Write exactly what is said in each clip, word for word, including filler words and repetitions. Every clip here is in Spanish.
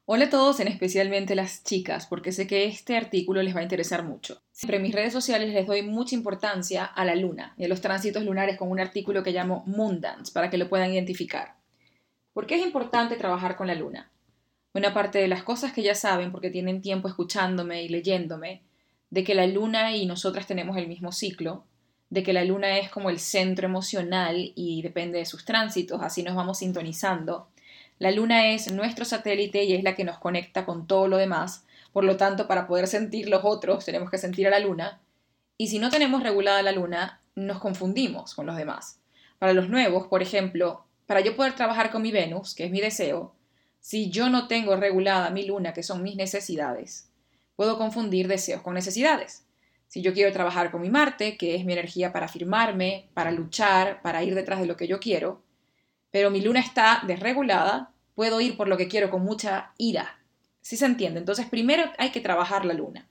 Hola a todos, en especialmente las chicas, porque sé que este artículo les va a interesar mucho. Siempre en mis redes sociales les doy mucha importancia a la luna y a los tránsitos lunares con un artículo que llamo Moondance, para que lo puedan identificar. ¿Por qué es importante trabajar con la luna? Bueno, aparte de las cosas que ya saben, porque tienen tiempo escuchándome y leyéndome, de que la luna y nosotras tenemos el mismo ciclo, de que la luna es como el centro emocional y depende de sus tránsitos, así nos vamos sintonizando. La luna es nuestro satélite y es la que nos conecta con todo lo demás, por lo tanto, para poder sentir los otros tenemos que sentir a la luna, y si no tenemos regulada la luna, nos confundimos con los demás. Para los nuevos, por ejemplo, para yo poder trabajar con mi Venus, que es mi deseo, si yo no tengo regulada mi luna, que son mis necesidades, puedo confundir deseos con necesidades. Si yo quiero trabajar con mi Marte, que es mi energía para afirmarme, para luchar, para ir detrás de lo que yo quiero, pero mi luna está desregulada, puedo ir por lo que quiero con mucha ira. ¿Sí se entiende? Entonces, primero hay que trabajar la luna.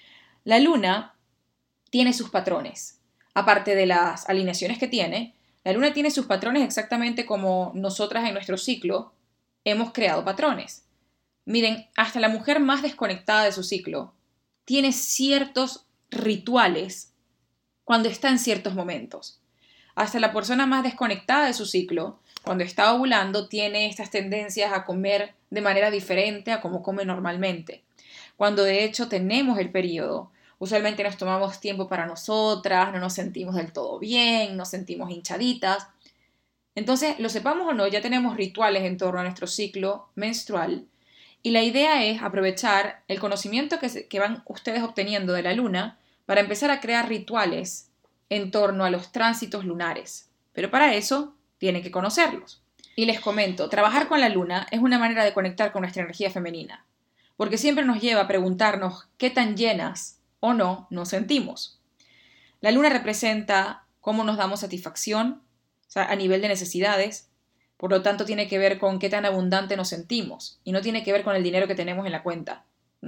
La luna tiene sus patrones. Aparte de las alineaciones que tiene, la luna tiene sus patrones exactamente como nosotras en nuestro ciclo hemos creado patrones. Miren, hasta la mujer más desconectada de su ciclo tiene ciertos rituales cuando está en ciertos momentos. Hasta la persona más desconectada de su ciclo, cuando está ovulando, tiene estas tendencias a comer de manera diferente a como come normalmente. Cuando de hecho tenemos el periodo, usualmente nos tomamos tiempo para nosotras, no nos sentimos del todo bien, nos sentimos hinchaditas. Entonces, lo sepamos o no, ya tenemos rituales en torno a nuestro ciclo menstrual y la idea es aprovechar el conocimiento que, se, que van ustedes obteniendo de la luna para empezar a crear rituales en torno a los tránsitos lunares. Pero para eso tienen que conocerlos. Y les comento, trabajar con la luna es una manera de conectar con nuestra energía femenina, porque siempre nos lleva a preguntarnos qué tan llenas o no nos sentimos. La luna representa cómo nos damos satisfacción, o sea, a nivel de necesidades, por lo tanto tiene que ver con qué tan abundante nos sentimos, y no tiene que ver con el dinero que tenemos en la cuenta,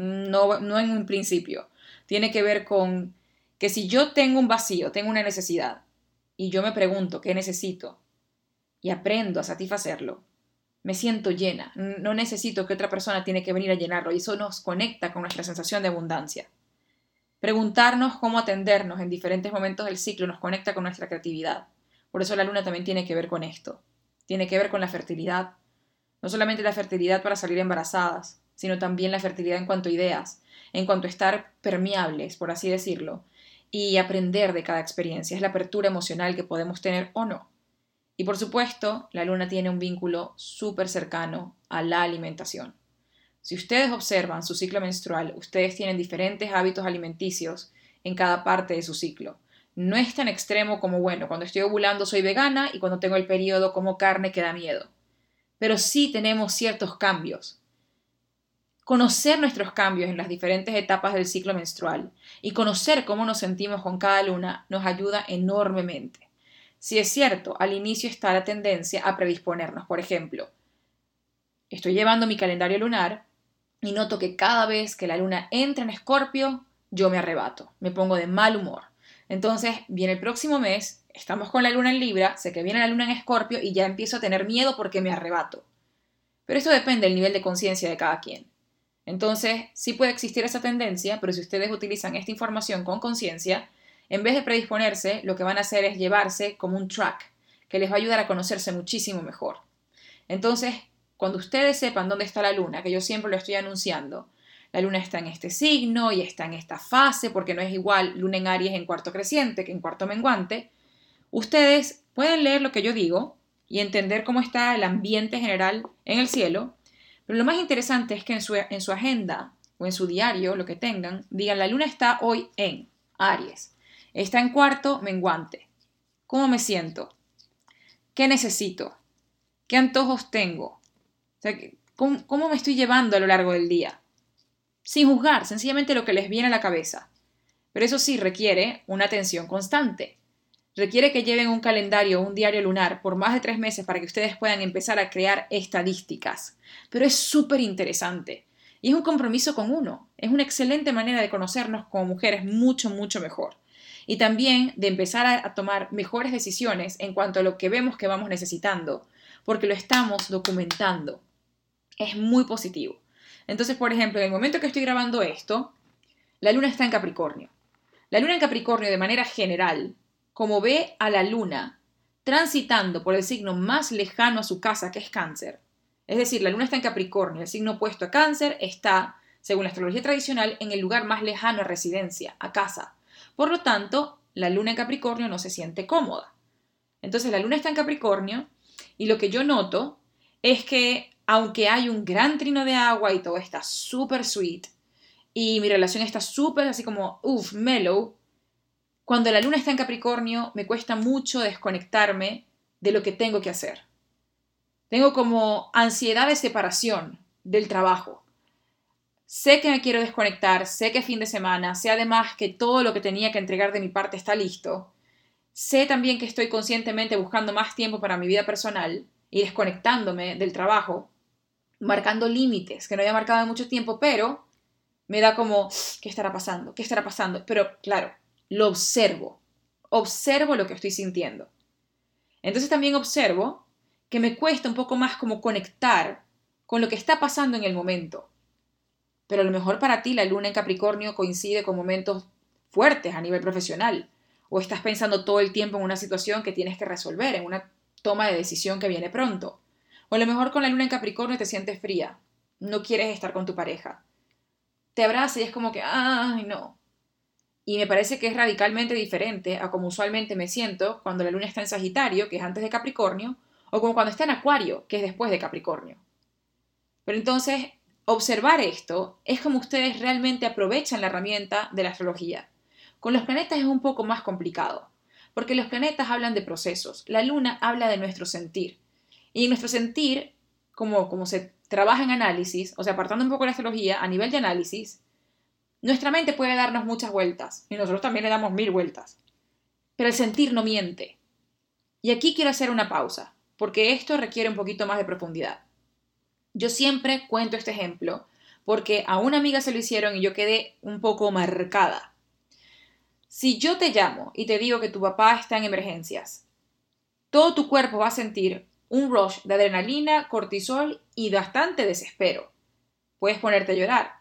no, no en un principio, tiene que ver con que si yo tengo un vacío, tengo una necesidad, y yo me pregunto qué necesito, y aprendo a satisfacerlo, me siento llena, no necesito que otra persona tiene que venir a llenarlo, y eso nos conecta con nuestra sensación de abundancia. Preguntarnos cómo atendernos en diferentes momentos del ciclo nos conecta con nuestra creatividad. Por eso la luna también tiene que ver con esto. Tiene que ver con la fertilidad. No solamente la fertilidad para salir embarazadas, sino también la fertilidad en cuanto a ideas, en cuanto a estar permeables, por así decirlo, y aprender de cada experiencia. Es la apertura emocional que podemos tener o no. Y por supuesto, la luna tiene un vínculo súper cercano a la alimentación. Si ustedes observan su ciclo menstrual, ustedes tienen diferentes hábitos alimenticios en cada parte de su ciclo. No es tan extremo como, bueno, cuando estoy ovulando soy vegana y cuando tengo el periodo como carne que da miedo. Pero sí tenemos ciertos cambios. Conocer nuestros cambios en las diferentes etapas del ciclo menstrual y conocer cómo nos sentimos con cada luna nos ayuda enormemente. Si es cierto, al inicio está la tendencia a predisponernos. Por ejemplo, estoy llevando mi calendario lunar y noto que cada vez que la luna entra en Escorpio, yo me arrebato, me pongo de mal humor. Entonces, viene el próximo mes, estamos con la luna en Libra, sé que viene la luna en Escorpio y ya empiezo a tener miedo porque me arrebato. Pero esto depende del nivel de conciencia de cada quien. Entonces, sí puede existir esa tendencia, pero si ustedes utilizan esta información con conciencia, en vez de predisponerse, lo que van a hacer es llevarse como un track, que les va a ayudar a conocerse muchísimo mejor. Entonces, cuando ustedes sepan dónde está la luna, que yo siempre lo estoy anunciando, la luna está en este signo y está en esta fase, porque no es igual luna en Aries en cuarto creciente que en cuarto menguante, ustedes pueden leer lo que yo digo y entender cómo está el ambiente general en el cielo, pero lo más interesante es que en su, en su agenda o en su diario, lo que tengan, digan la luna está hoy en Aries, está en cuarto menguante. ¿Cómo me siento? ¿Qué necesito? ¿Qué antojos tengo? O sea, ¿cómo, ¿cómo me estoy llevando a lo largo del día? Sin juzgar, sencillamente lo que les viene a la cabeza. Pero eso sí requiere una atención constante. Requiere que lleven un calendario o un diario lunar por más de tres meses para que ustedes puedan empezar a crear estadísticas. Pero es súper interesante. Y es un compromiso con uno. Es una excelente manera de conocernos como mujeres mucho, mucho mejor. Y también de empezar a, a tomar mejores decisiones en cuanto a lo que vemos que vamos necesitando, porque lo estamos documentando. Es muy positivo. Entonces, por ejemplo, en el momento que estoy grabando esto, la luna está en Capricornio. La luna en Capricornio, de manera general, como ve a la luna transitando por el signo más lejano a su casa, que es Cáncer, es decir, la luna está en Capricornio, el signo opuesto a Cáncer está, según la astrología tradicional, en el lugar más lejano a residencia, a casa. Por lo tanto, la luna en Capricornio no se siente cómoda. Entonces, la luna está en Capricornio y lo que yo noto es que, aunque hay un gran trino de agua y todo está súper sweet, y mi relación está súper así como, uff, mellow, cuando la luna está en Capricornio me cuesta mucho desconectarme de lo que tengo que hacer. Tengo como ansiedad de separación del trabajo. Sé que me quiero desconectar, sé que es fin de semana, sé además que todo lo que tenía que entregar de mi parte está listo. Sé también que estoy conscientemente buscando más tiempo para mi vida personal y desconectándome del trabajo, marcando límites que no había marcado en mucho tiempo, pero me da como, ¿qué estará pasando? ¿Qué estará pasando? Pero claro, lo observo. Observo lo que estoy sintiendo. Entonces también observo que me cuesta un poco más como conectar con lo que está pasando en el momento. Pero a lo mejor para ti la luna en Capricornio coincide con momentos fuertes a nivel profesional. O estás pensando todo el tiempo en una situación que tienes que resolver, en una toma de decisión que viene pronto. O a lo mejor con la luna en Capricornio te sientes fría. No quieres estar con tu pareja. Te abraza y es como que, ay, no. Y me parece que es radicalmente diferente a como usualmente me siento cuando la luna está en Sagitario, que es antes de Capricornio, o como cuando está en Acuario, que es después de Capricornio. Pero entonces, observar esto es como ustedes realmente aprovechan la herramienta de la astrología. Con los planetas es un poco más complicado, porque los planetas hablan de procesos, la luna habla de nuestro sentir. Y en nuestro sentir, como, como se trabaja en análisis, o sea, apartando un poco la astrología, a nivel de análisis, nuestra mente puede darnos muchas vueltas, y nosotros también le damos mil vueltas. Pero el sentir no miente. Y aquí quiero hacer una pausa, porque esto requiere un poquito más de profundidad. Yo siempre cuento este ejemplo, porque a una amiga se lo hicieron y yo quedé un poco marcada. Si yo te llamo y te digo que tu papá está en emergencias, todo tu cuerpo va a sentir un rush de adrenalina, cortisol y bastante desespero. Puedes ponerte a llorar.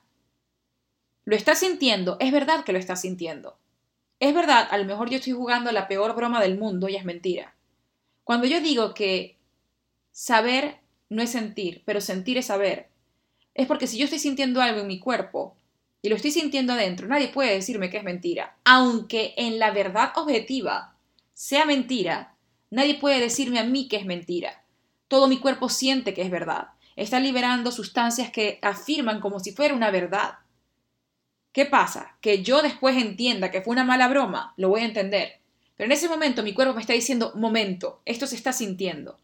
Lo estás sintiendo, es verdad que lo estás sintiendo. Es verdad, a lo mejor yo estoy jugando la peor broma del mundo y es mentira. Cuando yo digo que saber no es sentir, pero sentir es saber, es porque si yo estoy sintiendo algo en mi cuerpo y lo estoy sintiendo adentro, nadie puede decirme que es mentira. Aunque en la verdad objetiva sea mentira, nadie puede decirme a mí que es mentira. Todo mi cuerpo siente que es verdad. Está liberando sustancias que afirman como si fuera una verdad. ¿Qué pasa? Que yo después entienda que fue una mala broma, lo voy a entender. Pero en ese momento mi cuerpo me está diciendo, momento, esto se está sintiendo.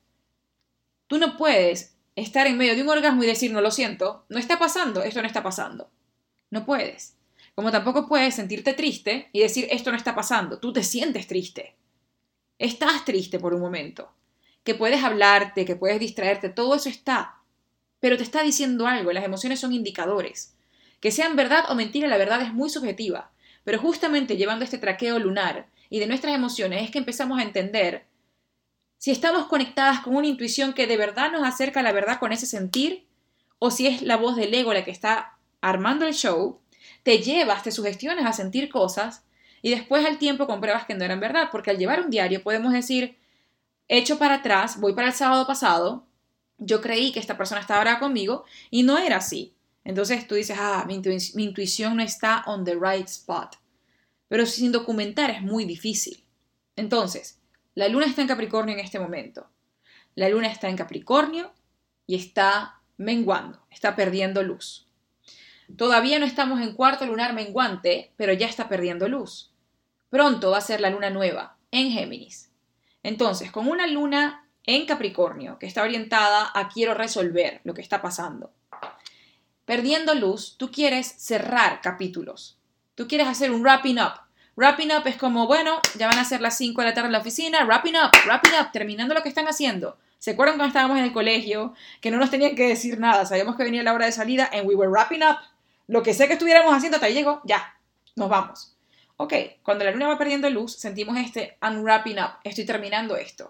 Tú no puedes estar en medio de un orgasmo y decir, no lo siento, no está pasando, esto no está pasando. No puedes. Como tampoco puedes sentirte triste y decir, esto no está pasando, tú te sientes triste. Estás triste por un momento. Que puedes hablarte, que puedes distraerte, todo eso está. Pero te está diciendo algo, las emociones son indicadores. Que sean verdad o mentira, la verdad es muy subjetiva. Pero justamente llevando este traqueo lunar y de nuestras emociones es que empezamos a entender si estamos conectadas con una intuición que de verdad nos acerca a la verdad con ese sentir, o si es la voz del ego la que está armando el show, te llevas, te sugestionas a sentir cosas y después al tiempo compruebas que no eran verdad, porque al llevar un diario podemos decir, echo para atrás, voy para el sábado pasado, yo creí que esta persona estaba ahora conmigo y no era así. Entonces tú dices, ah, mi, intu- mi intuición no está on the right spot. Pero sin documentar es muy difícil. Entonces, la luna está en Capricornio en este momento. La luna está en Capricornio y está menguando, está perdiendo luz. Todavía no estamos en cuarto lunar menguante, pero ya está perdiendo luz. Pronto va a ser la luna nueva, en Géminis. Entonces, con una luna en Capricornio, que está orientada a quiero resolver lo que está pasando, perdiendo luz, tú quieres cerrar capítulos. Tú quieres hacer un wrapping up. Wrapping up es como, bueno, ya van a ser las cinco de la tarde en la oficina, wrapping up, wrapping up, terminando lo que están haciendo. ¿Se acuerdan cuando estábamos en el colegio? Que no nos tenían que decir nada, sabíamos que venía la hora de salida and we were wrapping up. Lo que sea que estuviéramos haciendo hasta ahí llegó, ya, nos vamos. Ok, cuando la luna va perdiendo luz, sentimos este unwrapping up, estoy terminando esto.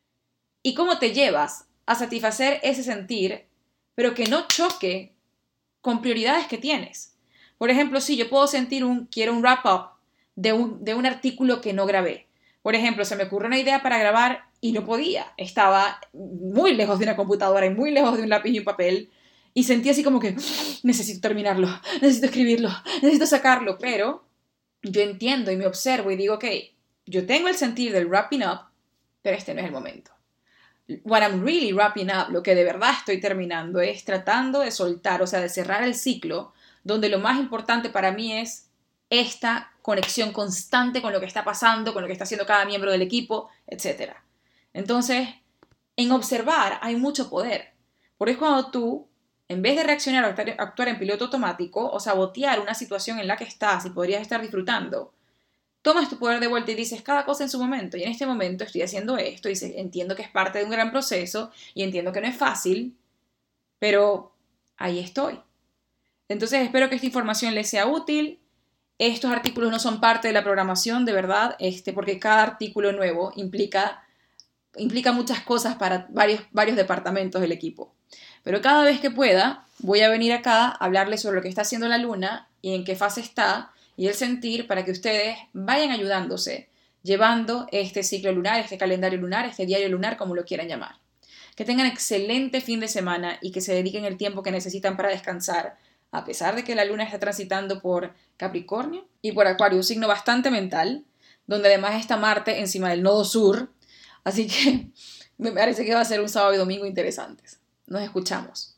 ¿Y cómo te llevas a satisfacer ese sentir, pero que no choque con prioridades que tienes. Por ejemplo, si yo puedo sentir un, quiero un wrap-up de un, de un artículo que no grabé. Por ejemplo, se me ocurrió una idea para grabar y no podía. Estaba muy lejos de una computadora y muy lejos de un lápiz y un papel. Y sentí así como que necesito terminarlo, necesito escribirlo, necesito sacarlo. Pero yo entiendo y me observo y digo, ok, yo tengo el sentir del wrapping up, pero este no es el momento. What I'm really wrapping up, lo que de verdad estoy terminando, es tratando de soltar, o sea, de cerrar el ciclo, donde lo más importante para mí es esta conexión constante con lo que está pasando, con lo que está haciendo cada miembro del equipo, etcétera. Entonces, en observar hay mucho poder. Por eso cuando tú, en vez de reaccionar o actuar en piloto automático o sabotear una situación en la que estás y podrías estar disfrutando, tomas tu poder de vuelta y dices cada cosa en su momento. Y en este momento estoy haciendo esto y entiendo que es parte de un gran proceso y entiendo que no es fácil, pero ahí estoy. Entonces espero que esta información les sea útil. Estos artículos no son parte de la programación, de verdad, este, porque cada artículo nuevo implica, implica muchas cosas para varios, varios departamentos del equipo. Pero cada vez que pueda, voy a venir acá a hablarles sobre lo que está haciendo la luna y en qué fase está y el sentir para que ustedes vayan ayudándose, llevando este ciclo lunar, este calendario lunar, este diario lunar, como lo quieran llamar. Que tengan excelente fin de semana y que se dediquen el tiempo que necesitan para descansar, a pesar de que la luna está transitando por Capricornio y por Acuario, un signo bastante mental, donde además está Marte encima del nodo sur. Así que me parece que va a ser un sábado y domingo interesantes. Nos escuchamos.